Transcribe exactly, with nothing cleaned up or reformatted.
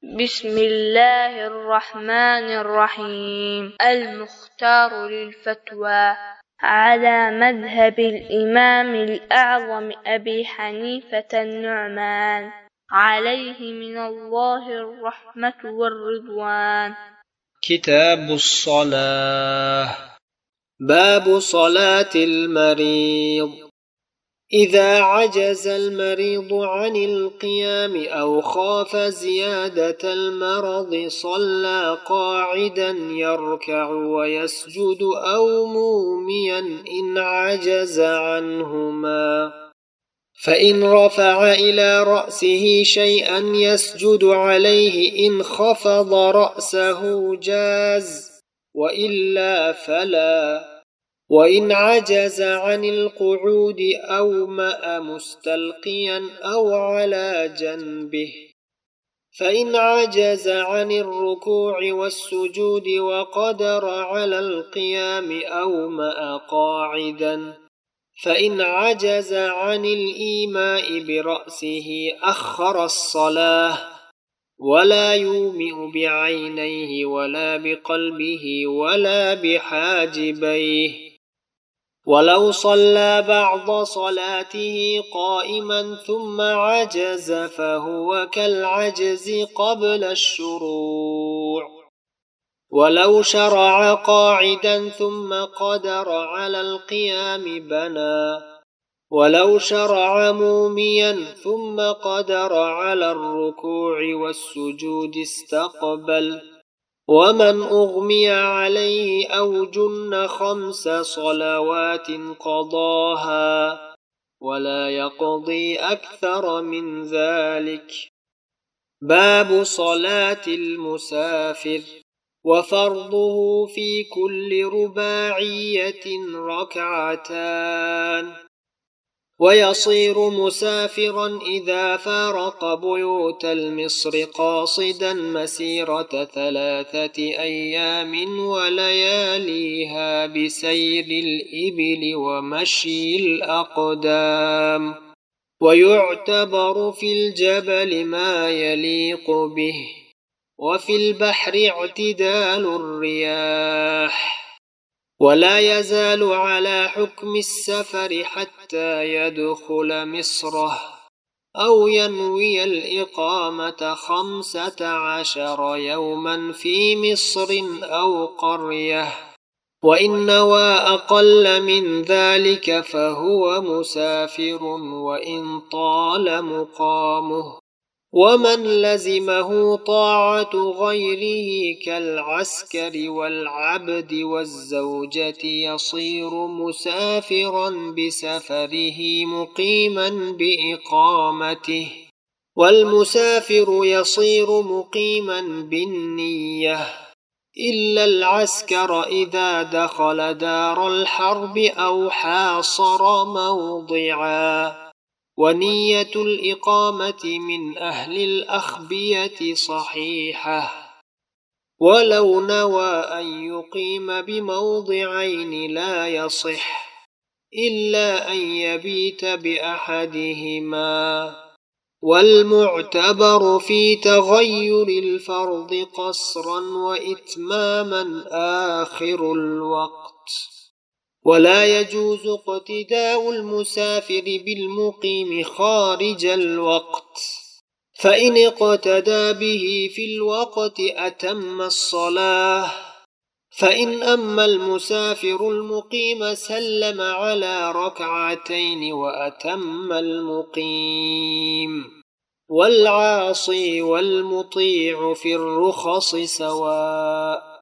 بسم الله الرحمن الرحيم. المختار للفتوى على مذهب الإمام الأعظم أبي حنيفة النعمان، عليه من الله الرحمة والرضوان. كتاب الصلاة. باب صلاة المريض. إذا عجز المريض عن القيام أو خاف زيادة المرض صلى قاعدا يركع ويسجد أو موميا إن عجز عنهما، فإن رفع إلى رأسه شيئا يسجد عليه إن خفض رأسه جاز، وإلا فلا. وإن عجز عن القعود أومأ مستلقيا أو على جنبه، فإن عجز عن الركوع والسجود وقدر على القيام أومأ قاعدا، فإن عجز عن الإيماء برأسه أخر الصلاة، ولا يومئ بعينيه ولا بقلبه ولا بحاجبيه. ولو صلى بعض صلاته قائما ثم عجز فهو كالعجز قبل الشروع. ولو شرع قاعدا ثم قدر على القيام بنى. ولو شرع موميا ثم قدر على الركوع والسجود استقبل. ومن أغمي عليه أو جن خمس صلوات قضاها، ولا يقضي أكثر من ذلك. باب صلاة المسافر. وفرضه في كل رباعية ركعتان. ويصير مسافرا إذا فارق بيوت المصر قاصدا مسيرة ثلاثة أيام ولياليها بسير الإبل ومشي الأقدام. ويعتبر في الجبل ما يليق به، وفي البحر اعتدال الرياح. ولا يزال على حكم السفر حتى يدخل مصره، أو ينوي الإقامة خمسة عشر يوما في مصر أو قرية. وإن نوى أقل من ذلك فهو مسافر وإن طال مقامه. ومن لزمه طاعة غيره كالعسكر والعبد والزوجة يصير مسافرا بسفره مقيما بإقامته. والمسافر يصير مقيما بالنية، إلا العسكر إذا دخل دار الحرب أو حاصر موضعا. ونية الإقامة من أهل الأخبية صحيحة. ولو نوى أن يقيم بموضعين لا يصح، إلا أن يبيت بأحدهما. والمعتبر في تغير الفرض قصرا وإتماما آخر الوقت. ولا يجوز اقتداء المسافر بالمقيم خارج الوقت، فإن اقتدى به في الوقت أتم الصلاة. فإن أما المسافر المقيم سلم على ركعتين وأتم المقيم. والعاصي والمطيع في الرخص سواء،